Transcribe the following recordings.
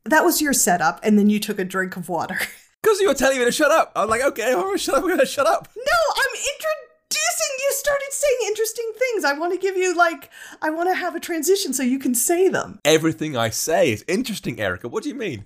that was your setup, and then you took a drink of water. Because you were telling me to shut up. I'm like, okay, I'm going to shut up. No, I'm introducing. You started saying interesting things. I want to give you, I want to have a transition so you can say them. Everything I say is interesting, Erica. What do you mean?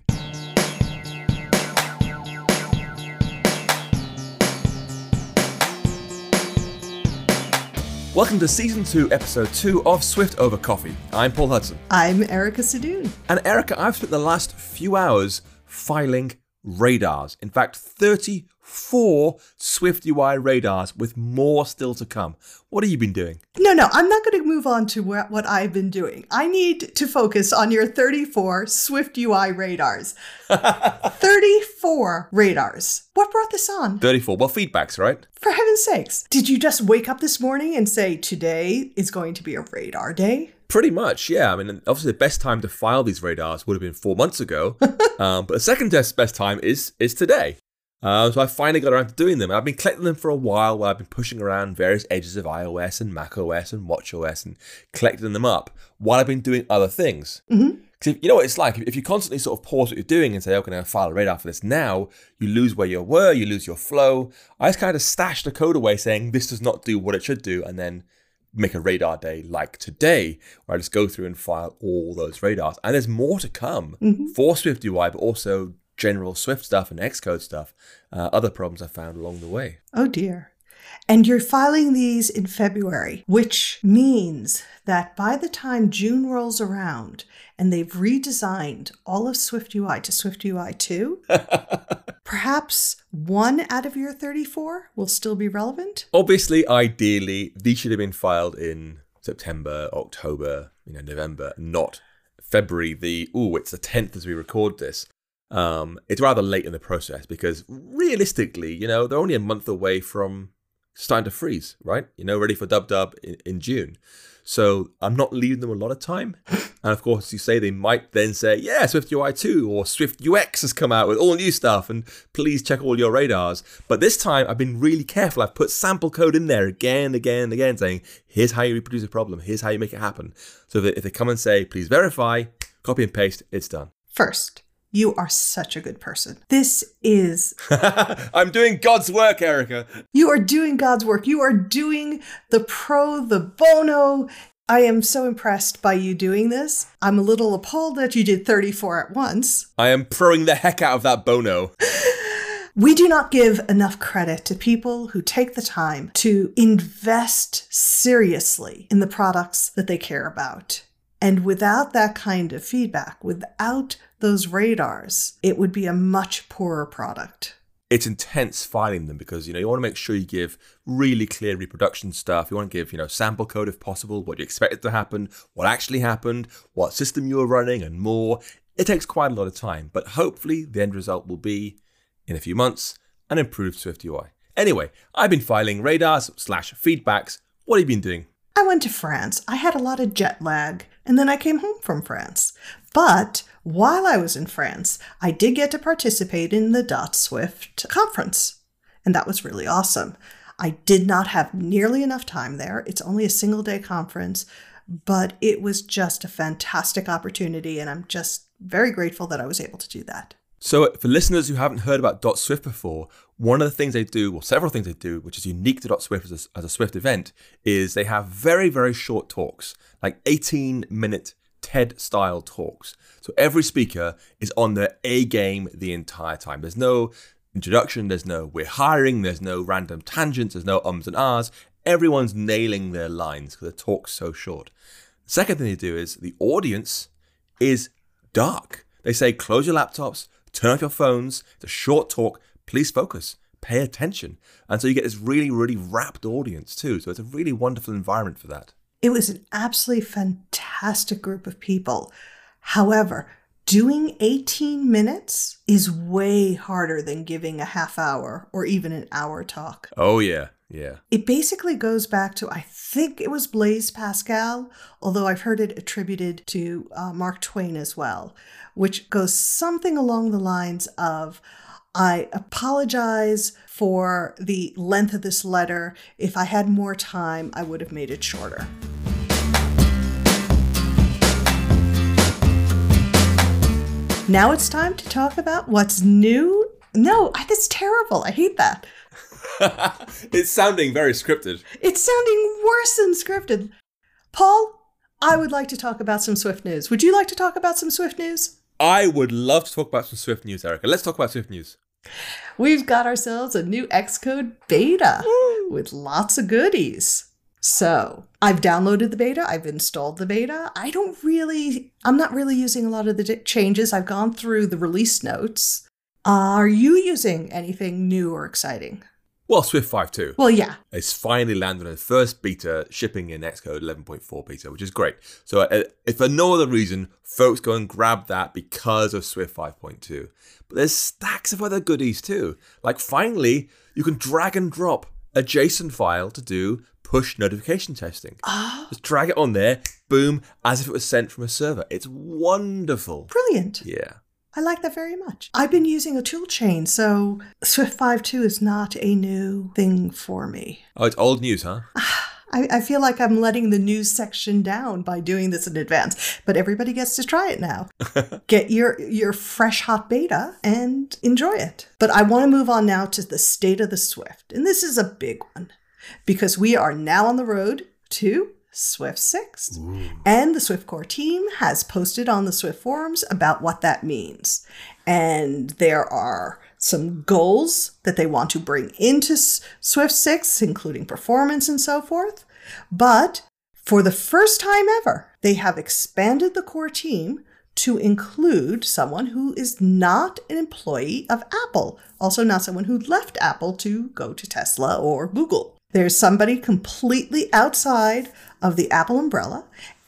Welcome to Season 2, Episode 2 of Swift Over Coffee. I'm Paul Hudson. I'm Erica Sadoun. And Erica, I've spent the last few hours filing radars. In fact, 34 SwiftUI radars with more still to come. What have you been doing? No, I'm not going to move on to what I've been doing. I need to focus on your 34 SwiftUI radars. 34 radars. What brought this on? 34. Well, feedbacks, right? For heaven's sakes. Did you just wake up this morning and say, today is going to be a radar day? Pretty much, yeah. I mean, obviously the best time to file these radars would have been 4 months ago. But the second best time is today. So I finally got around to doing them. I've been collecting them for a while I've been pushing around various edges of iOS and macOS and watchOS and collecting them up while I've been doing other things. Mm-hmm. Because you know what it's like? If you constantly sort of pause what you're doing and say, okay, I'm going to file a radar for this now, you lose where you were, you lose your flow. I just kind of stashed the code away saying this does not do what it should do, and then make a radar day like today, where I just go through and file all those radars. And there's more to come for SwiftUI, but also general Swift stuff and Xcode stuff, other problems I found along the way. Oh dear. And you're filing these in February, which means that by the time June rolls around and they've redesigned all of SwiftUI to SwiftUI 2, perhaps one out of your 34 will still be relevant? Obviously, ideally, these should have been filed in September, October, November, not February. It's the 10th as we record this. It's rather late in the process because realistically, they're only a month away from starting to freeze, right? Ready for dub in June. So I'm not leaving them a lot of time. And of course, you say they might then say, yeah, SwiftUI 2 or SwiftUX has come out with all new stuff and please check all your radars. But this time I've been really careful. I've put sample code in there again, saying, here's how you reproduce a problem. Here's how you make it happen. So that if they come and say, please verify, copy and paste, it's done. First, you are such a good person. This is... I'm doing God's work, Erica. You are doing God's work. You are doing the pro, the bono. I am so impressed by you doing this. I'm a little appalled that you did 34 at once. I am proing the heck out of that bono. We do not give enough credit to people who take the time to invest seriously in the products that they care about. And without that kind of feedback, without those radars, it would be a much poorer product. It's intense filing them because, you want to make sure you give really clear reproduction stuff. You want to give, sample code if possible, what you expect it to happen, what actually happened, what system you were running, and more. It takes quite a lot of time, but hopefully the end result will be, in a few months, an improved SwiftUI. Anyway, I've been filing radars/feedbacks. What have you been doing? I went to France. I had a lot of jet lag, and then I came home from France. But while I was in France, I did get to participate in the .Swift conference, and that was really awesome. I did not have nearly enough time there. It's only a single-day conference, but it was just a fantastic opportunity, and I'm just very grateful that I was able to do that. So for listeners who haven't heard about .Swift before, one of the things they do, or several things they do, which is unique to .Swift as a Swift event, is they have very, very short talks, like 18-minute TED-style talks. So every speaker is on their A game the entire time. There's no introduction, there's no we're hiring, there's no random tangents, there's no ums and ahs. Everyone's nailing their lines because the talk's so short. The second thing they do is the audience is dark. They say, close your laptops, turn off your phones, it's a short talk, please focus, pay attention. And so you get this really, really rapt audience too. So it's a really wonderful environment for that. It was an absolutely fantastic group of people. However, doing 18 minutes is way harder than giving a half hour or even an hour talk. Oh, yeah. Yeah. It basically goes back to, I think it was Blaise Pascal, although I've heard it attributed to Mark Twain as well, which goes something along the lines of, I apologize for the length of this letter. If I had more time, I would have made it shorter. Now it's time to talk about what's new. No, that's terrible. I hate that. It's sounding very scripted. It's sounding worse than scripted. Paul, I would like to talk about some Swift news. Would you like to talk about some Swift news? I would love to talk about some Swift news, Erica. Let's talk about Swift news. We've got ourselves a new Xcode beta with lots of goodies. So I've downloaded the beta. I've installed the beta. I'm not really using a lot of the changes. I've gone through the release notes. Are you using anything new or exciting? Well, Swift 5.2. Well, yeah. It's finally landed on the first beta, shipping in Xcode 11.4 beta, which is great. So if for no other reason, folks go and grab that because of Swift 5.2. But there's stacks of other goodies too. Like finally, you can drag and drop a JSON file to do push notification testing. Just drag it on there, boom, as if it was sent from a server. It's wonderful. Brilliant. Yeah. I like that very much. I've been using a tool chain, so Swift 5.2 is not a new thing for me. Oh, it's old news, huh? I feel like I'm letting the news section down by doing this in advance, but everybody gets to try it now. Get your fresh hot beta and enjoy it. But I want to move on now to the state of the Swift. And this is a big one because we are now on the road to Swift 6. Ooh. And the Swift core team has posted on the Swift forums about what that means. And there are some goals that they want to bring into Swift 6, including performance and so forth. But for the first time ever, they have expanded the core team to include someone who is not an employee of Apple, also not someone who left Apple to go to Tesla or Google. There's somebody completely outside of the Apple umbrella,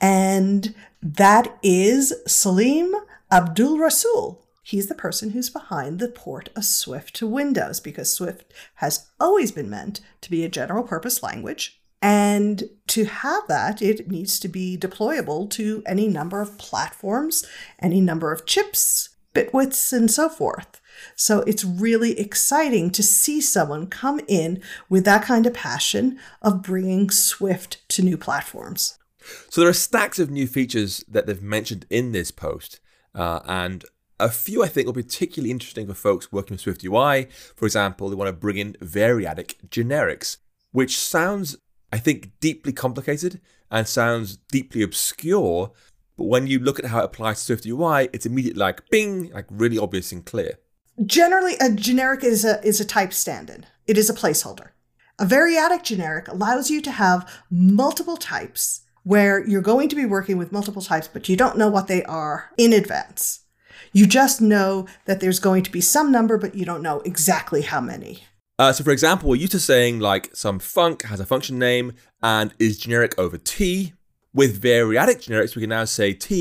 and that is Salim Abdul-Rasul. He's the person who's behind the port of Swift to Windows, because Swift has always been meant to be a general purpose language. And to have that, it needs to be deployable to any number of platforms, any number of chips, bit widths, and so forth. So it's really exciting to see someone come in with that kind of passion of bringing Swift to new platforms. So there are stacks of new features that they've mentioned in this post, and a few I think will be particularly interesting for folks working with Swift UI. For example, they want to bring in variadic generics, which sounds, I think, deeply complicated and sounds deeply obscure. But when you look at how it applies to Swift UI, it's immediately like, bing, like really obvious and clear. Generally, a generic is a type stand-in. It is a placeholder. A variadic generic allows you to have multiple types where you're going to be working with multiple types, but you don't know what they are in advance. You just know that there's going to be some number, but you don't know exactly how many. So for example, we're used to saying like some func has a function name and is generic over T. With variadic generics, we can now say T ...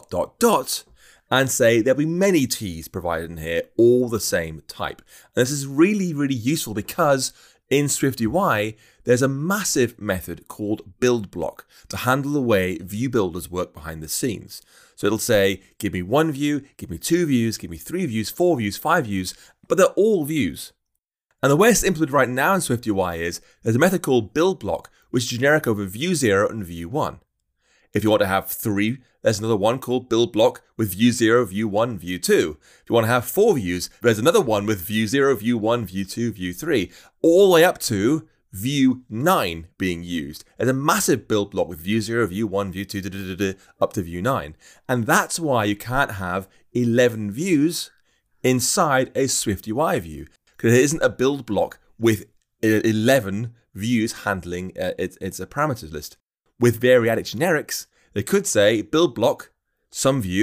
and say there'll be many T's provided in here, all the same type. And this is really, really useful because in Swift UI, there's a massive method called buildBlock to handle the way view builders work behind the scenes. So it'll say, give me one view, give me two views, give me three views, four views, five views, but they're all views. And the way it's implemented right now in Swift UI is there's a method called buildBlock, which is generic over view 0 and view 1. If you want to have three, there's another one called buildBlock with view 0, view 1, view 2. If you want to have four views, there's another one with view 0, view 1, view 2, view 3, all the way up to view 9 being used. There's a massive buildBlock with view 0, view 1, view 2, up to view 9. And that's why you can't have 11 views inside a Swift UI view, because there isn't a buildBlock with 11 views handling its parameters list. With variadic generics, they could say buildBlock, some view, ...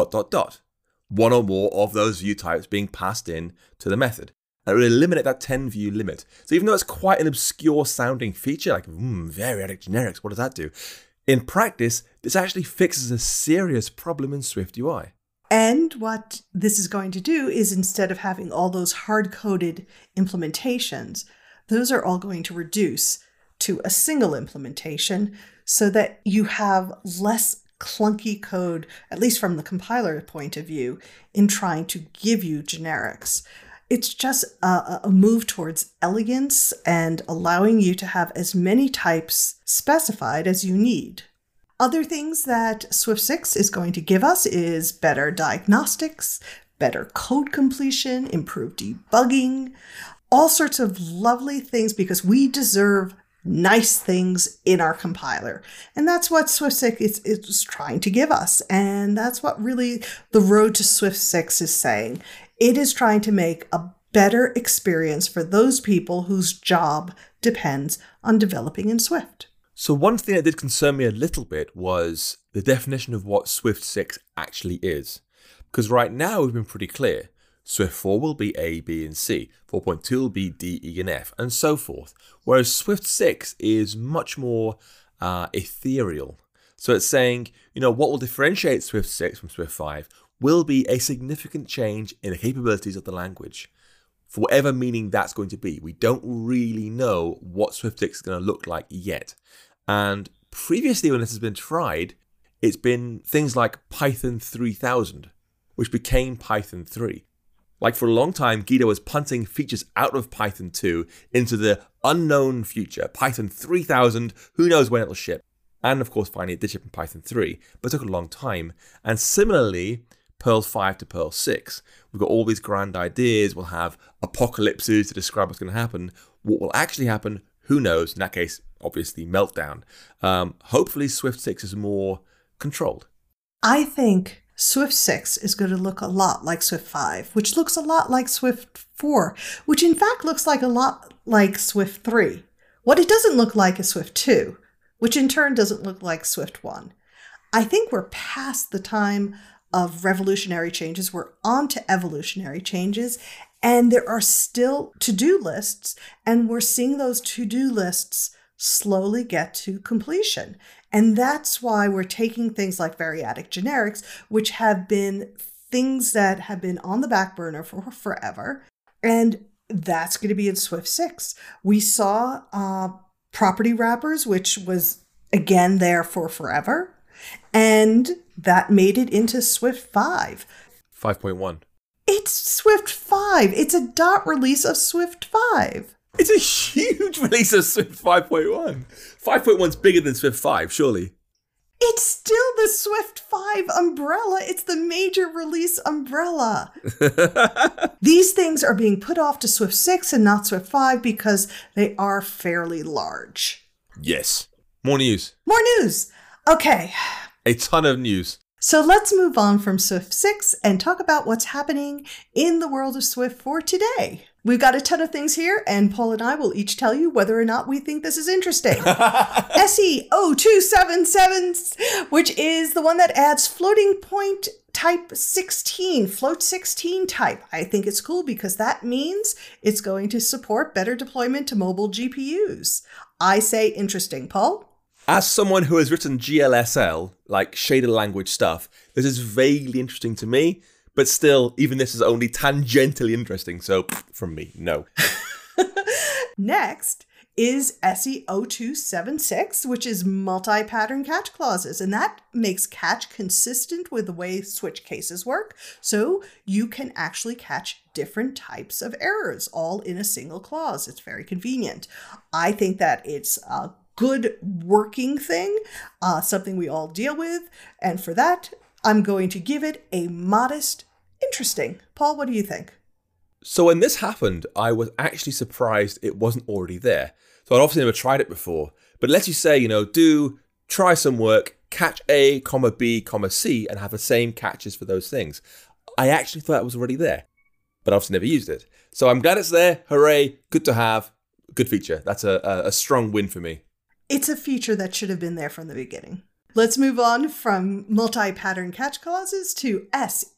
one or more of those view types being passed in to the method. And it will eliminate that 10 view limit. So even though it's quite an obscure sounding feature, like variadic generics, what does that do? In practice, this actually fixes a serious problem in Swift UI. And what this is going to do is, instead of having all those hard-coded implementations, those are all going to reduce to a single implementation so that you have less clunky code, at least from the compiler point of view, in trying to give you generics. It's just a move towards elegance and allowing you to have as many types specified as you need. Other things that Swift 6 is going to give us is better diagnostics, better code completion, improved debugging, all sorts of lovely things because we deserve nice things in our compiler. And that's what Swift 6 is trying to give us. And that's what really the road to Swift 6 is saying. It is trying to make a better experience for those people whose job depends on developing in Swift. So one thing that did concern me a little bit was the definition of what Swift 6 actually is. Because right now we've been pretty clear. Swift 4 will be A, B, and C. 4.2 will be D, E, and F, and so forth. Whereas Swift 6 is much more ethereal. So it's saying, what will differentiate Swift 6 from Swift 5 will be a significant change in the capabilities of the language. For whatever meaning that's going to be. We don't really know what Swift 6 is going to look like yet. And previously when this has been tried, it's been things like Python 3000, which became Python 3. Like for a long time, Guido was punting features out of Python 2 into the unknown future. Python 3000, who knows when it'll ship. And of course, finally it did ship in Python 3, but it took a long time. And similarly, Perl 5 to Perl 6. We've got all these grand ideas. We'll have apocalypses to describe what's going to happen. What will actually happen, who knows? In that case, obviously, Meltdown. Hopefully, Swift 6 is more controlled. I think Swift 6 is going to look a lot like Swift 5, which looks a lot like Swift 4, which in fact looks like a lot like Swift 3. What it doesn't look like is Swift 2, which in turn doesn't look like Swift 1. I think we're past the time of revolutionary changes. We're on to evolutionary changes, and there are still to-do lists, and we're seeing those to-do lists slowly get to completion. And that's why we're taking things like variadic generics, which have been things that have been on the back burner for forever, and that's going to be in Swift 6. We saw property wrappers, which was, again, there for forever, and that made it into Swift 5. 5.1. It's Swift 5. It's a dot release of Swift 5. It's a huge release of Swift 5.1. 5.1's bigger than Swift 5, surely. It's still the Swift 5 umbrella. It's the major release umbrella. These things are being put off to Swift 6 and not Swift 5 because they are fairly large. Yes. More news. More news. Okay. A ton of news. So let's move on from Swift 6 and talk about what's happening in the world of Swift for today. We've got a ton of things here, and Paul and I will each tell you whether or not we think this is interesting. SE0277, which is the one that adds floating point type 16, float 16 type. I think it's cool because that means it's going to support better deployment to mobile GPUs. I say interesting. Paul? As someone who has written GLSL, like shader language stuff, this is vaguely interesting to me. But still, even this is only tangentially interesting, so from me, no. Next is SE0276, which is multi-pattern catch clauses, and that makes catch consistent with the way switch cases work, so you can actually catch different types of errors all in a single clause. It's very convenient. I think that it's a good working thing, something we all deal with, and for that, I'm going to give it a modest interesting. Paul, what do you think? So when this happened, I was actually surprised it wasn't already there. So I'd obviously never tried it before. But let's you say, try some work, catch A, comma B, comma C, and have the same catches for those things. I actually thought it was already there, but obviously never used it. So I'm glad it's there. Hooray. Good to have. Good feature. That's a strong win for me. It's a feature that should have been there from the beginning. Let's move on from multi-pattern catch clauses to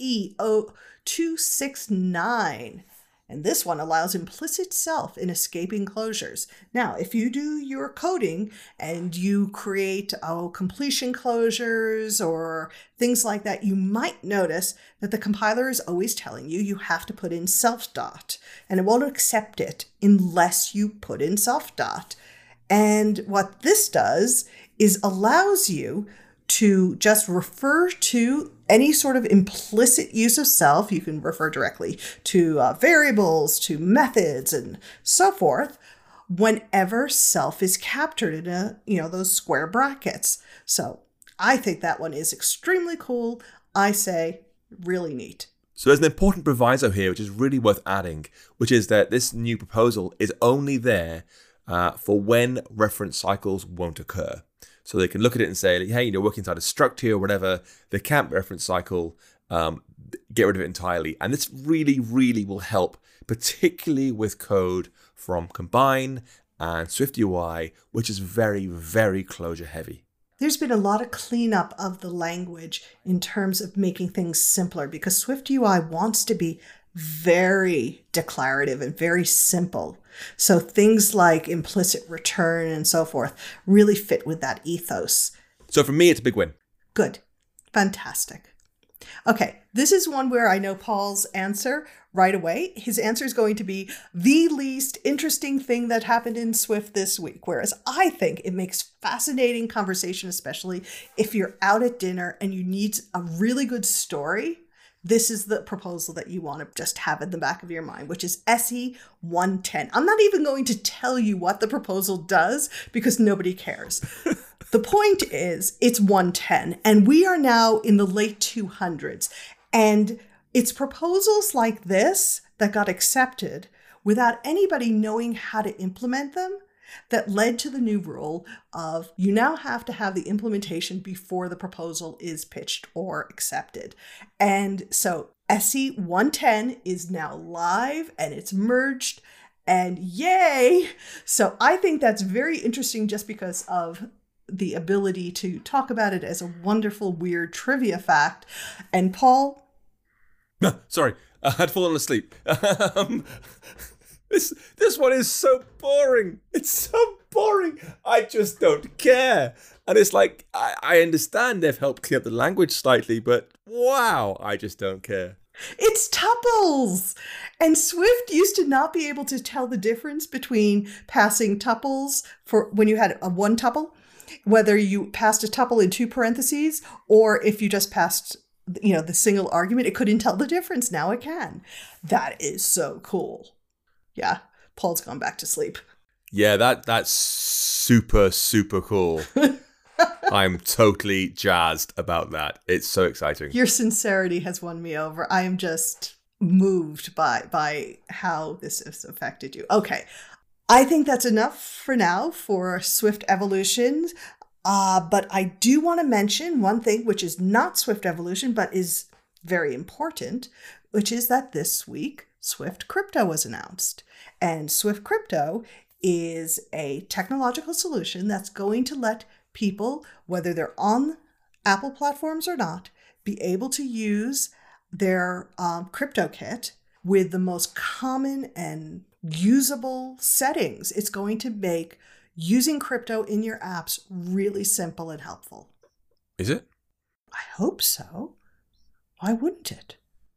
SE0269. And this one allows implicit self in escaping closures. Now, if you do your coding and you create completion closures or things like that, you might notice that the compiler is always telling you have to put in self dot, and it won't accept it unless you put in self dot. And what this does is allows you to just refer to any sort of implicit use of self. You can refer directly to variables, to methods, and so forth, whenever self is captured in those square brackets. So I think that one is extremely cool. I say really neat. So there's an important proviso here, which is really worth adding, which is that this new proposal is only there for when reference cycles won't occur. So they can look at it and say, hey, you're working inside a struct here or whatever, they can't reference cycle, get rid of it entirely. And this really, really will help, particularly with code from Combine and SwiftUI, which is very, very closure heavy. There's been a lot of cleanup of the language in terms of making things simpler because SwiftUI wants to be very declarative and very simple. So things like implicit return and so forth really fit with that ethos. So for me, it's a big win. Good. Fantastic. Okay, this is one where I know Paul's answer right away. His answer is going to be the least interesting thing that happened in Swift this week, whereas I think it makes fascinating conversation, especially if you're out at dinner and you need a really good story. This is the proposal that you want to just have in the back of your mind, which is SE 110. I'm not even going to tell you what the proposal does because nobody cares. The point is it's 110 and we are now in the late 200s, and it's proposals like this that got accepted without anybody knowing how to implement them that led to the new rule of you now have to have the implementation before the proposal is pitched or accepted. And so SE 110 is now live and it's merged, and yay! So I think that's very interesting just because of the ability to talk about it as a wonderful, weird trivia fact. And Paul? No, sorry, I had fallen asleep. This one is so boring. It's so boring. I just don't care. And it's like, I understand they've helped clean up the language slightly, but wow, I just don't care. It's tuples. And Swift used to not be able to tell the difference between passing tuples for when you had a one tuple, whether you passed a tuple in two parentheses or if you just passed the single argument. It couldn't tell the difference. Now it can. That is so cool. Yeah, Paul's gone back to sleep. Yeah, that's super, super cool. I'm totally jazzed about that. It's so exciting. Your sincerity has won me over. I am just moved by how this has affected you. Okay, I think that's enough for now for Swift Evolution. But I do want to mention one thing, which is not Swift Evolution, but is very important, which is that this week, Swift Crypto was announced. And Swift Crypto is a technological solution that's going to let people, whether they're on Apple platforms or not, be able to use their CryptoKit with the most common and usable settings. It's going to make using crypto in your apps really simple and helpful. Is it? I hope so. Why wouldn't it?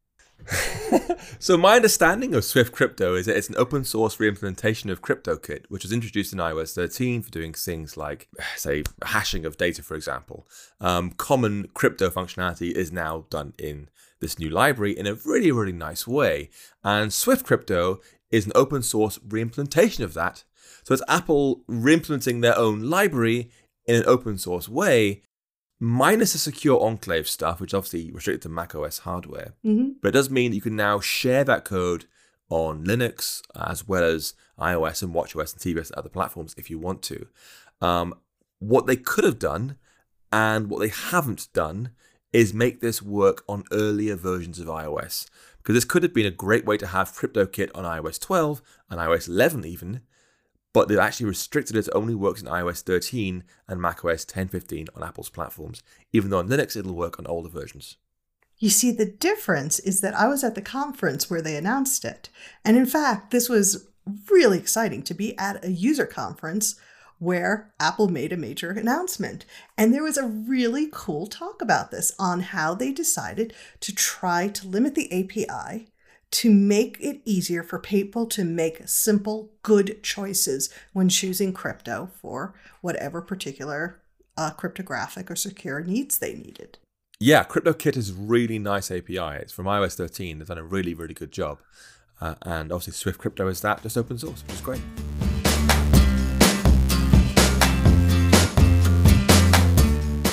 So my understanding of Swift Crypto is that it's an open source reimplementation of CryptoKit, which was introduced in iOS 13 for doing things like, say, hashing of data, for example. Common crypto functionality is now done in this new library in a really, really nice way. And Swift Crypto is an open source reimplementation of that. So it's Apple reimplementing their own library in an open source way, minus the secure enclave stuff, which is obviously restricted to macOS hardware. Mm-hmm. But it does mean that you can now share that code on Linux as well as iOS and watchOS and tvOS and other platforms if you want to. What they could have done and what they haven't done is make this work on earlier versions of iOS. Because this could have been a great way to have CryptoKit on iOS 12 and iOS 11 even, but they've actually restricted it to only works in iOS 13 and macOS 10.15 on Apple's platforms, even though on Linux it'll work on older versions. You see, the difference is that I was at the conference where they announced it. And in fact, this was really exciting to be at a user conference where Apple made a major announcement. And there was a really cool talk about this on how they decided to try to limit the API to make it easier for people to make simple, good choices when choosing crypto for whatever particular cryptographic or secure needs they needed. Yeah, CryptoKit is a really nice API. It's from iOS 13. They've done a really, really good job. And obviously Swift Crypto is that, just open source, which is great.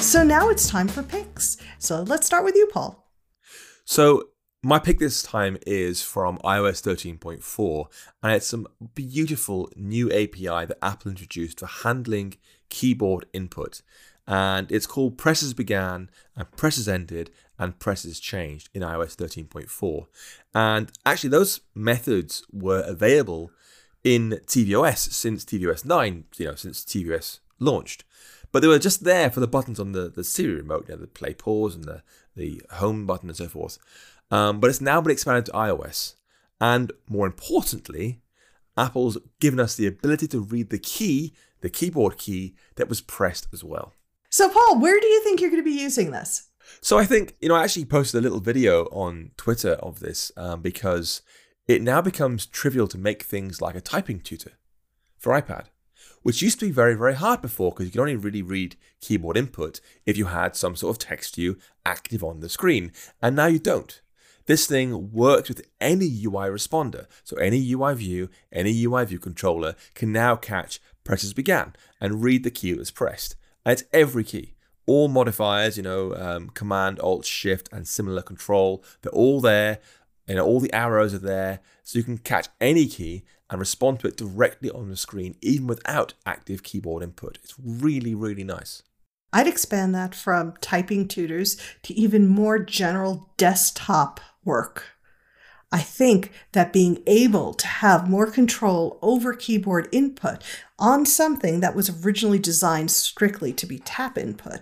So now it's time for picks. So let's start with you, Paul. So my pick this time is from iOS 13.4, and it's some beautiful new API that Apple introduced for handling keyboard input. And it's called Presses Began and Presses Ended and Presses Changed in iOS 13.4. And actually those methods were available in tvOS since tvOS 9, since tvOS launched. But they were just there for the buttons on the Siri remote, the play pause and the home button and so forth. But it's now been expanded to iOS. And more importantly, Apple's given us the ability to read the keyboard key that was pressed as well. So Paul, where do you think you're going to be using this? So I think, I actually posted a little video on Twitter of this because it now becomes trivial to make things like a typing tutor for iPad, which used to be very, very hard before because you could only really read keyboard input if you had some sort of text view active on the screen. And now you don't. This thing works with any UI responder. So any UI view, any UI view controller can now catch Presses Began and read the key that was pressed. And it's every key. All modifiers, Command, Alt, Shift, and similar control. They're all there. All the arrows are there. So you can catch any key and respond to it directly on the screen, even without active keyboard input. It's really, really nice. I'd expand that from typing tutors to even more general desktop work. I think that being able to have more control over keyboard input on something that was originally designed strictly to be tap input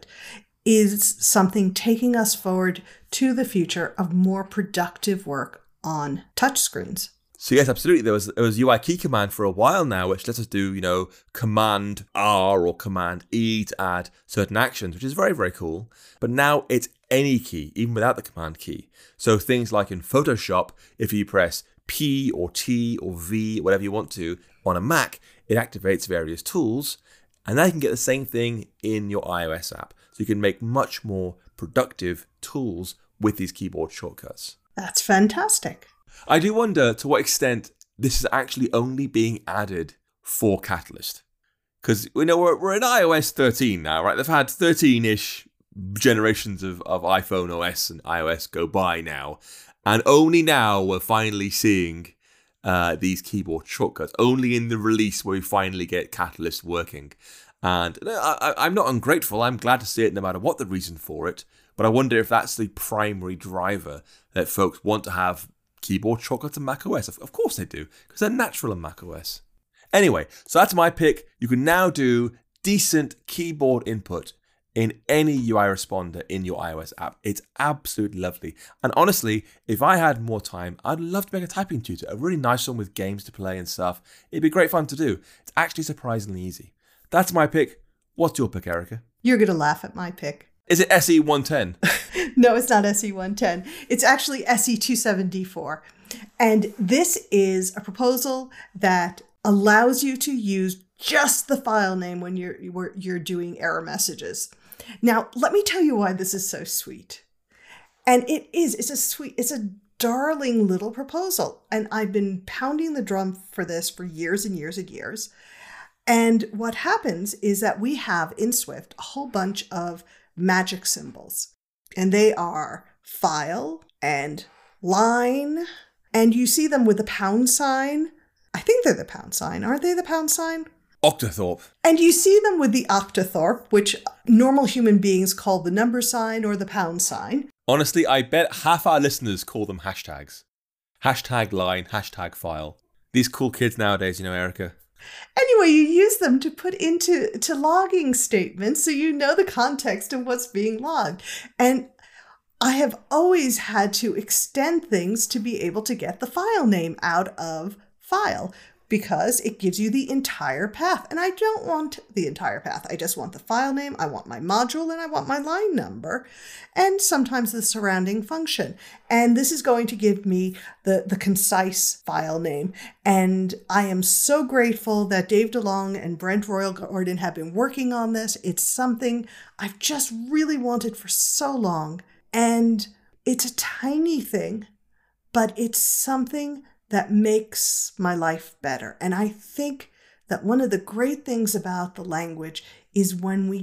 is something taking us forward to the future of more productive work on touchscreens. So yes, absolutely. There was UI key command for a while now, which lets us do, Command R or Command E to add certain actions, which is very, very cool. But now it's any key, even without the Command key. So things like in Photoshop, if you press P or T or V, whatever you want to, on a Mac, it activates various tools. And now you can get the same thing in your iOS app. So you can make much more productive tools with these keyboard shortcuts. That's fantastic. I do wonder to what extent this is actually only being added for Catalyst. Because we're in iOS 13 now, right? They've had 13-ish generations of iPhone OS and iOS go by now. And only now we're finally seeing these keyboard shortcuts. Only in the release where we finally get Catalyst working. And I'm not ungrateful. I'm glad to see it no matter what the reason for it. But I wonder if that's the primary driver that folks want to have keyboard shortcuts in macOS. Of course they do, because they're natural in macOS. Anyway, so that's my pick. You can now do decent keyboard input in any UI responder in your iOS app. It's absolutely lovely. And honestly, if I had more time, I'd love to make a typing tutor, a really nice one with games to play and stuff. It'd be great fun to do. It's actually surprisingly easy. That's my pick. What's your pick, Erica? You're going to laugh at my pick. Is it SE110? No, it's not SE110. It's actually SE27D4. And this is a proposal that allows you to use just the file name when you're doing error messages. Now, let me tell you why this is so sweet. And it's a darling little proposal. And I've been pounding the drum for this for years and years and years. And what happens is that we have in Swift a whole bunch of magic symbols, and they are file and line, and you see them with the pound sign. I think they're the pound sign. Aren't they the pound sign? Octothorpe. And you see them with the octothorpe, which normal human beings call the number sign or the pound sign. Honestly, I bet half our listeners call them hashtags. Hashtag line, hashtag file. These cool kids nowadays, Erica. Anyway, you use them to put into logging statements so you know the context of what's being logged. And I have always had to extend things to be able to get the file name out of file because it gives you the entire path. And I don't want the entire path. I just want the file name, I want my module, and I want my line number, and sometimes the surrounding function. And this is going to give me the concise file name. And I am so grateful that Dave DeLong and Brent Royal Gordon have been working on this. It's something I've just really wanted for so long. And it's a tiny thing, but it's something that makes my life better. And I think that one of the great things about the language is when we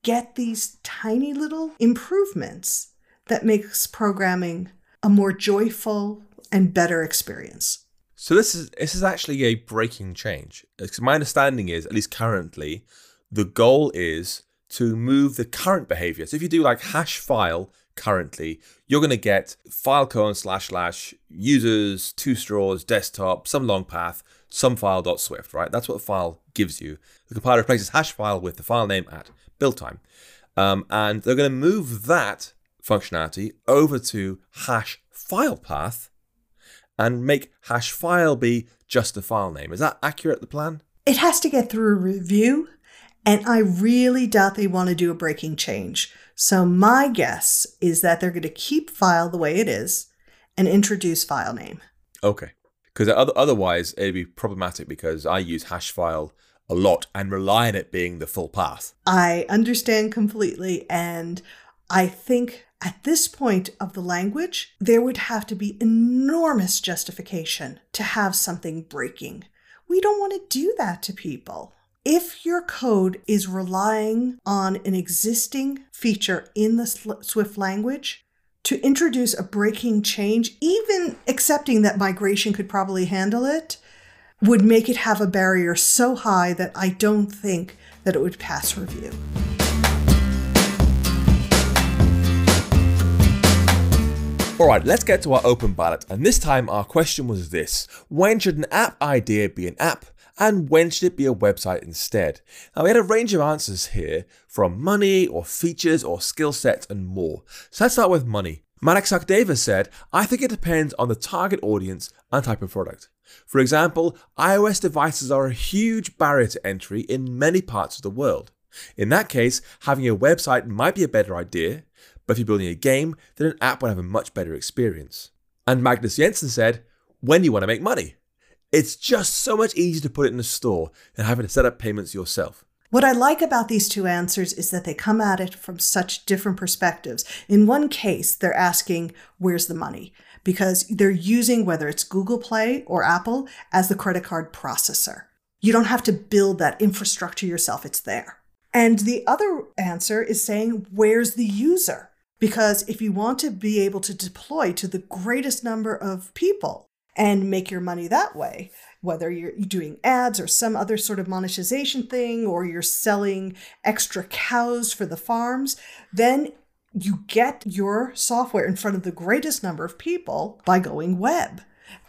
get these tiny little improvements that makes programming a more joyful and better experience. So this is actually a breaking change. My understanding is, at least currently, the goal is to move the current behavior. So if you do like hash file currently, you're going to get file : / users, 2 straws, desktop, some long path, some file.swift, right? That's what the file gives you. The compiler replaces hash file with the file name at build time. And they're going to move that functionality over to hash file path and make hash file be just a file name. Is that accurate, the plan? It has to get through a review, and I really doubt they want to do a breaking change. So my guess is that they're going to keep file the way it is and introduce file name. Okay. Because otherwise it'd be problematic, because I use hash file a lot and rely on it being the full path. I understand completely, and I think at this point of the language, there would have to be enormous justification to have something breaking. We don't want to do that to people. If your code is relying on an existing feature in the Swift language, to introduce a breaking change, even accepting that migration could probably handle it, would make it have a barrier so high that I don't think that it would pass review. All right, let's get to our open ballot. And this time our question was this: when should an app idea be an app? And when should it be a website instead? Now, we had a range of answers here, from money or features or skill sets and more. So let's start with money. Manik Sakdeva said, I think it depends on the target audience and type of product. For example, iOS devices are a huge barrier to entry in many parts of the world. In that case, having a website might be a better idea, but if you're building a game, then an app will have a much better experience. And Magnus Jensen said, when you want to make money. It's just so much easier to put it in a store than having to set up payments yourself. What I like about these two answers is that they come at it from such different perspectives. In one case, they're asking, where's the money? Because they're using, whether it's Google Play or Apple, as the credit card processor. You don't have to build that infrastructure yourself. It's there. And the other answer is saying, where's the user? Because if you want to be able to deploy to the greatest number of people, and make your money that way, whether you're doing ads or some other sort of monetization thing, or you're selling extra cows for the farms, then you get your software in front of the greatest number of people by going web.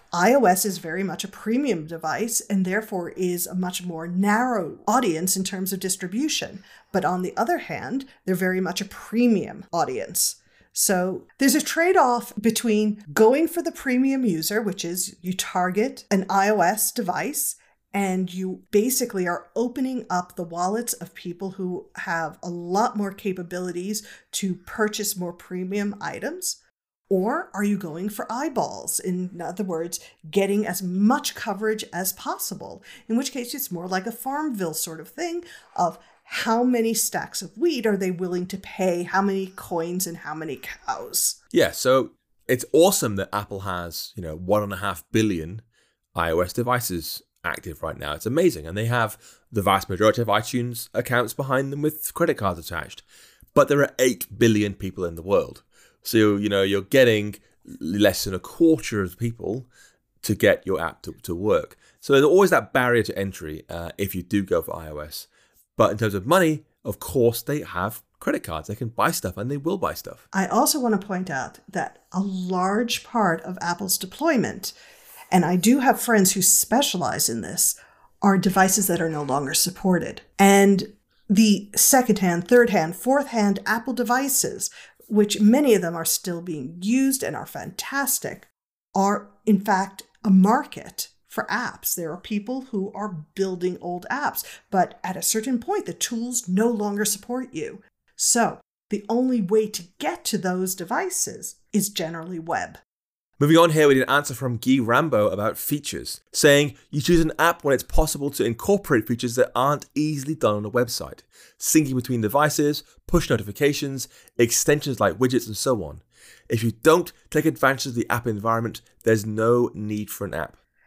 iOS is very much a premium device and therefore is a much more narrow audience in terms of distribution. But on the other hand, they're very much a premium audience. So there's a trade-off between going for the premium user, which is you target an iOS device and you basically are opening up the wallets of people who have a lot more capabilities to purchase more premium items. Or are you going for eyeballs? In other words, getting as much coverage as possible, in which case it's more like a Farmville sort of thing of how many stacks of wheat are they willing to pay, how many coins and how many cows. Yeah, so it's awesome that Apple has, 1.5 billion iOS devices active right now. It's amazing. And they have the vast majority of iTunes accounts behind them with credit cards attached. But there are 8 billion people in the world. So, you're getting less than a quarter of people to get your app to work. So there's always that barrier to entry if you do go for iOS. But in terms of money, of course, they have credit cards. They can buy stuff and they will buy stuff. I also want to point out that a large part of Apple's deployment, and I do have friends who specialize in this, are devices that are no longer supported. And the second-hand, third-hand, fourth-hand Apple devices, which many of them are still being used and are fantastic, are in fact a market for apps. There are people who are building old apps, but at a certain point, the tools no longer support you. So the only way to get to those devices is generally web. Moving on here, we did an answer from Guy Rambo about features, saying you choose an app when it's possible to incorporate features that aren't easily done on a website. Syncing between devices, push notifications, extensions like widgets and so on. If you don't take advantage of the app environment, there's no need for an app.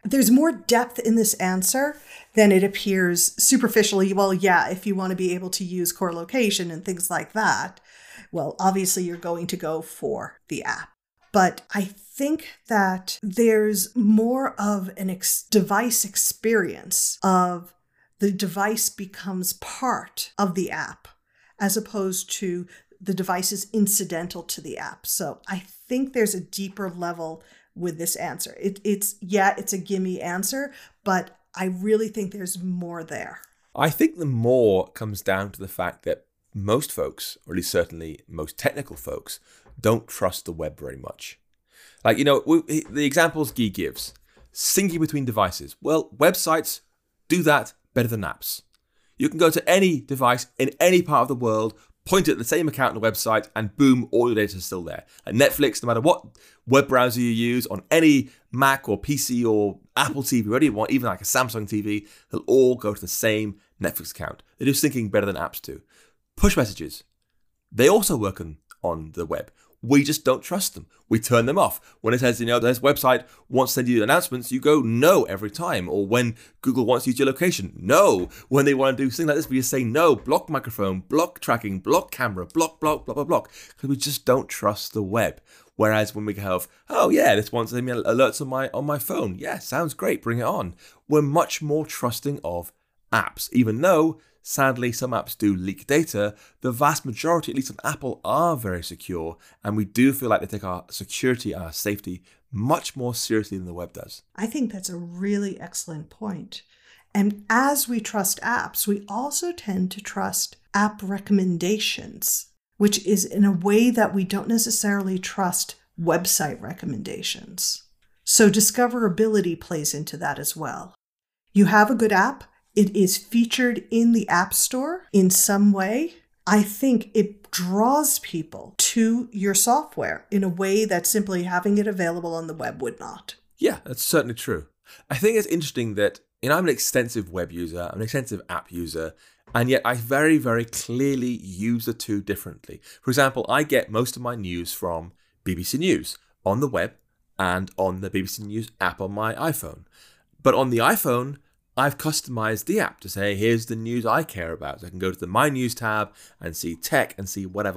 There's more depth in this answer than it appears superficially. Well, yeah, if you want to be able to use core location and things like that, well, obviously you're going to go for the app. But I think that there's more of an device experience of the device becomes part of the app as opposed to the device is incidental to the app. So I think there's a deeper level with this answer. It's a gimme answer, but I really think there's more there. I think the more comes down to the fact that most folks, or at least certainly most technical folks, don't trust the web very much. Like, the examples Guy gives, syncing between devices. Well, websites do that better than apps. You can go to any device in any part of the world, point it at the same account on the website, and boom, all your data is still there. And Netflix, no matter what web browser you use on any Mac or PC or Apple TV, whatever you want, even like a Samsung TV, they'll all go to the same Netflix account. They do syncing better than apps do. Push messages, they also work on the web. We just don't trust them. We turn them off. When it says, this website wants to send you announcements, you go no every time. Or when Google wants to use your location, no. When they want to do things like this, we just say no, block microphone, block tracking, block camera, block, block, block, block, block. Because we just don't trust the web. Whereas when we have, oh yeah, this wants to send me alerts on my phone. Yeah, sounds great, bring it on. We're much more trusting of apps, even though sadly, some apps do leak data. The vast majority, at least on Apple, are very secure, and we do feel like they take our security and our safety much more seriously than the web does. I think that's a really excellent point. And as we trust apps, we also tend to trust app recommendations, which is in a way that we don't necessarily trust website recommendations. So discoverability plays into that as well. You have a good app, it is featured in the App Store in some way. I think it draws people to your software in a way that simply having it available on the web would not. Yeah, that's certainly true. I think it's interesting that I'm an extensive web user, I'm an extensive app user, and yet I very, very clearly use the two differently. For example, I get most of my news from BBC News on the web and on the BBC News app on my iPhone. But on the iPhone, I've customized the app to say, here's the news I care about. So I can go to the My News tab and see tech and see whatever.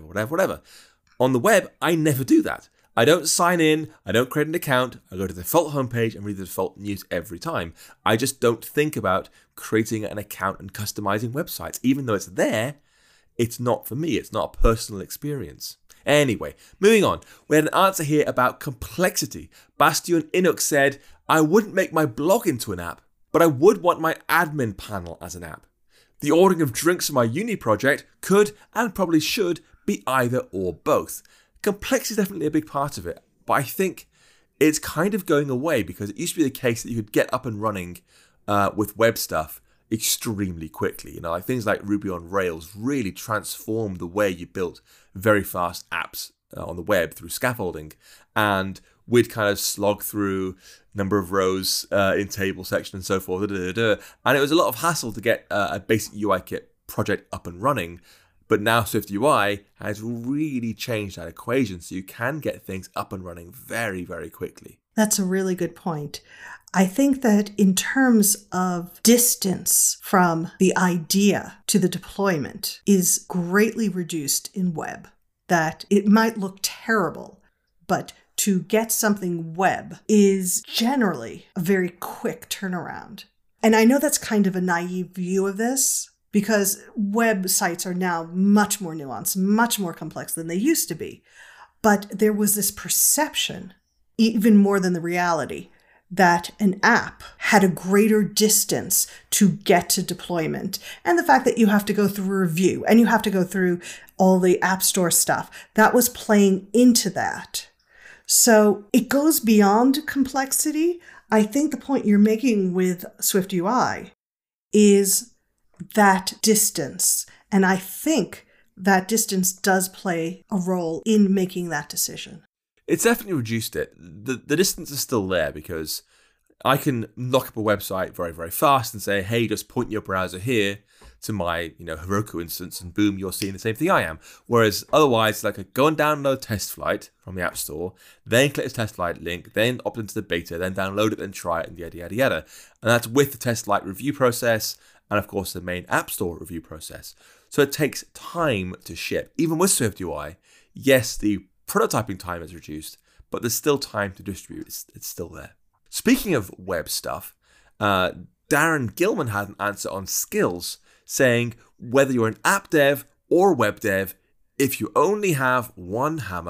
On the web, I never do that. I don't sign in, I don't create an account, I go to the default homepage and read the default news every time. I just don't think about creating an account and customizing websites. Even though it's there, it's not for me, it's not a personal experience. Anyway, moving on. We had an answer here about complexity. Bastian Inuk said, I wouldn't make my blog into an app, but I would want my admin panel as an app. The ordering of drinks for my uni project could and probably should be either or both. Complexity is definitely a big part of it, but I think it's kind of going away because it used to be the case that you could get up and running with web stuff extremely quickly. Like things like Ruby on Rails really transformed the way you built very fast apps on the web through scaffolding, and we'd kind of slog through number of rows in table section and so forth, and it was a lot of hassle to get a basic UIKit project up and running. But now Swift UI has really changed that equation, so you can get things up and running very, very quickly. That's a really good point. I think that in terms of distance from the idea to the deployment is greatly reduced in web. That it might look terrible, but to get something web is generally a very quick turnaround. And I know that's kind of a naive view of this because websites are now much more nuanced, much more complex than they used to be. But there was this perception, even more than the reality, that an app had a greater distance to get to deployment. And the fact that you have to go through review and you have to go through all the App Store stuff, that was playing into that. So it goes beyond complexity. I think the point you're making with Swift UI is that distance. And I think that distance does play a role in making that decision. It's definitely reduced it. The distance is still there because I can knock up a website very, very fast and say, hey, just point your browser here to my, Heroku instance, and boom, you're seeing the same thing I am. Whereas otherwise, like, I go and download TestFlight from the App Store, then click the TestFlight link, then opt into the beta, then download it, then try it, and yada, yada, yada. And that's with the TestFlight review process, and of course the main App Store review process. So it takes time to ship. Even with SwiftUI, yes, the prototyping time is reduced, but there's still time to distribute. It's still there. Speaking of web stuff, Darren Gilman had an answer on skills, saying whether you're an app dev or web dev, if you only have one hammer, ...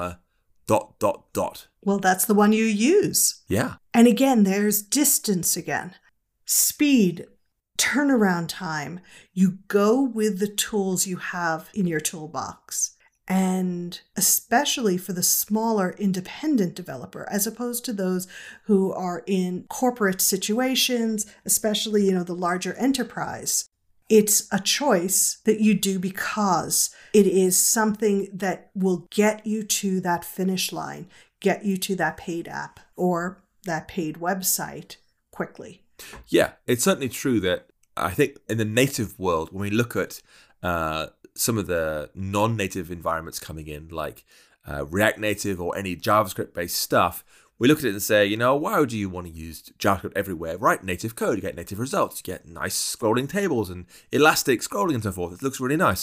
Well, that's the one you use. Yeah. And again, there's distance again. Speed, turnaround time. You go with the tools you have in your toolbox. And especially for the smaller independent developer, as opposed to those who are in corporate situations, especially, the larger enterprise. It's a choice that you do because it is something that will get you to that finish line, get you to that paid app or that paid website quickly. Yeah, it's certainly true that I think in the native world, when we look at some of the non-native environments coming in, like React Native or any JavaScript-based stuff, we look at it and say, why would you want to use JavaScript everywhere? Write native code, you get native results, you get nice scrolling tables and elastic scrolling and so forth. It looks really nice.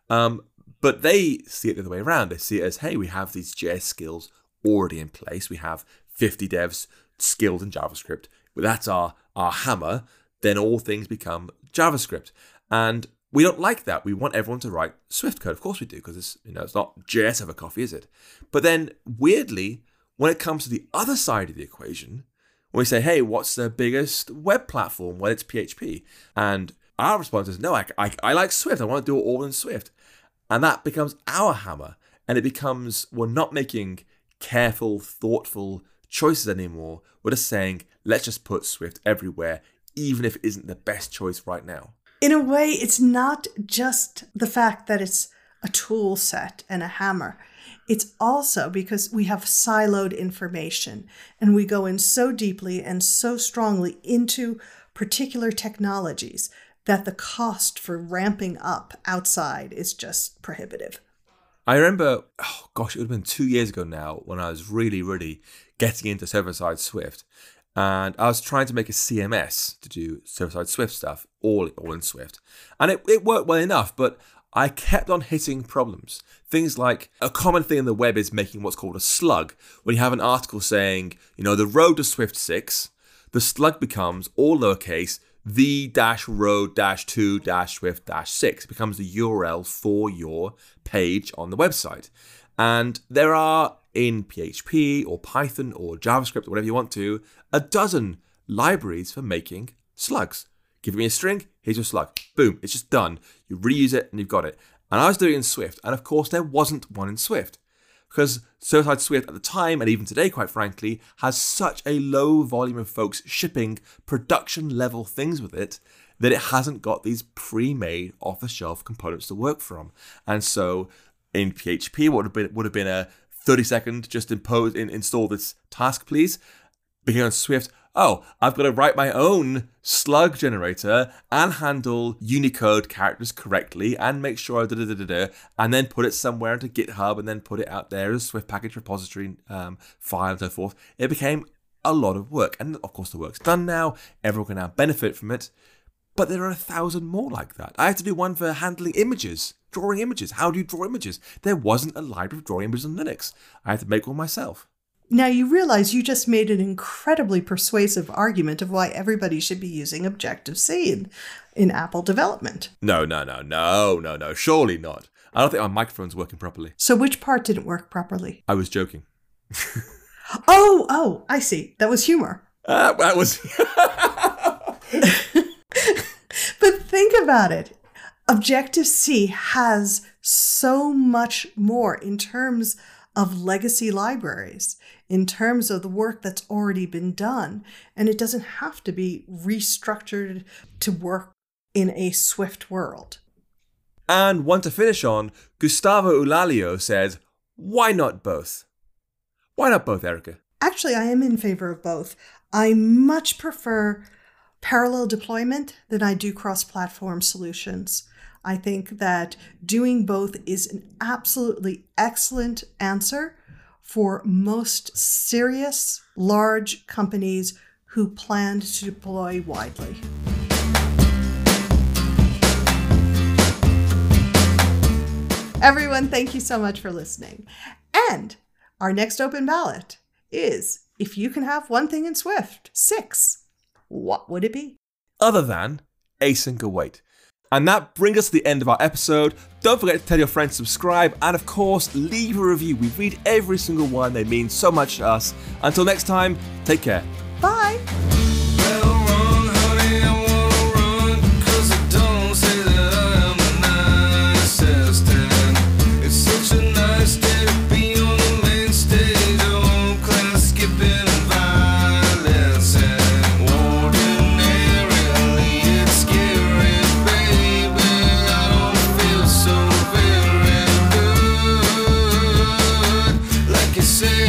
But they see it the other way around. They see it as, hey, we have these JS skills already in place. We have 50 devs skilled in JavaScript. That's our hammer. Then all things become JavaScript. And we don't like that. We want everyone to write Swift code. Of course we do, because it's not JS over coffee, is it? But then, weirdly, when it comes to the other side of the equation, when we say, hey, what's the biggest web platform? Well, it's PHP. And our response is, no, I like Swift. I want to do it all in Swift. And that becomes our hammer. And it becomes, we're not making careful, thoughtful choices anymore. We're just saying, let's just put Swift everywhere, even if it isn't the best choice right now. In a way, it's not just the fact that it's a tool set and a hammer. It's also because we have siloed information and we go in so deeply and so strongly into particular technologies that the cost for ramping up outside is just prohibitive. I remember, it would have been 2 years ago now when I was really, really getting into server-side Swift. And I was trying to make a CMS to do server-side Swift stuff, all in Swift. And it worked well enough, but I kept on hitting problems. Things like, a common thing in the web is making what's called a slug. When you have an article saying, the road to Swift 6, the slug becomes all lowercase, the-road-to-swift-6. It becomes the URL for your page on the website. And there are, in PHP or Python or JavaScript or whatever you want to, a dozen libraries for making slugs. Give me a string, here's your slug. Boom, it's just done. You reuse it and you've got it. And I was doing it in Swift, and of course there wasn't one in Swift. Because server-side Swift at the time, and even today quite frankly, has such a low volume of folks shipping production level things with it, that it hasn't got these pre-made off-the-shelf components to work from. And so in PHP, what would have been a 30-second just install this task, please. But here on Swift, I've got to write my own slug generator and handle Unicode characters correctly and make sure and then put it somewhere into GitHub and then put it out there as a Swift package repository file and so forth. It became a lot of work. And of course the work's done now. Everyone can now benefit from it. But there are 1,000 more like that. I had to do one for handling images, drawing images. How do you draw images? There wasn't a library of drawing images on Linux. I had to make one myself. Now you realize you just made an incredibly persuasive argument of why everybody should be using Objective-C in Apple development. No. Surely not. I don't think my microphone's working properly. So which part didn't work properly? I was joking. Oh, I see. That was humor. That was... But think about it. Objective-C has so much more in terms of legacy libraries, in terms of the work that's already been done. And it doesn't have to be restructured to work in a Swift world. And one to finish on, Gustavo Eulalio says, why not both? Why not both, Erica? Actually, I am in favor of both. I much prefer parallel deployment than I do cross-platform solutions. I think that doing both is an absolutely excellent answer for most serious, large companies who plan to deploy widely. Everyone, thank you so much for listening. And our next open ballot is, if you can have one thing in Swift 6, what would it be? Other than async await. And that brings us to the end of our episode. Don't forget to tell your friends to subscribe, and of course, leave a review. We read every single one. They mean so much to us. Until next time, take care. Bye. Say